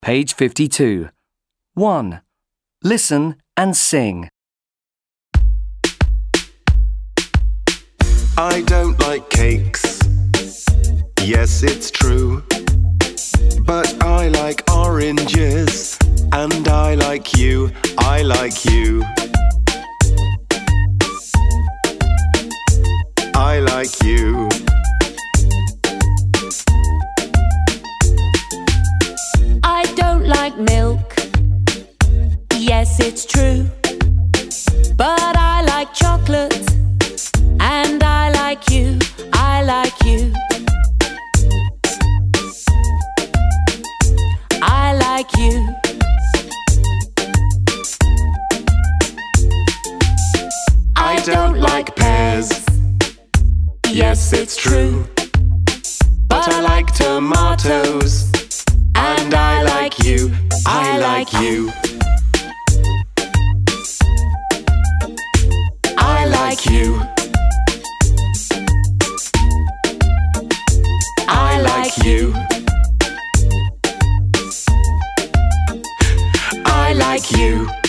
Page 52. 1. Listen and sing. I don't like cakes. Yes, it's true. But I like oranges. And I like you. I like you. I like you. I don't like milk. Yes, it's true. But I like chocolate. And I like you. I like you. I like you. I don't like pears. Yes, it's true. But I like tomatoes. And I like you. I like you. I like you. I like you. I like you.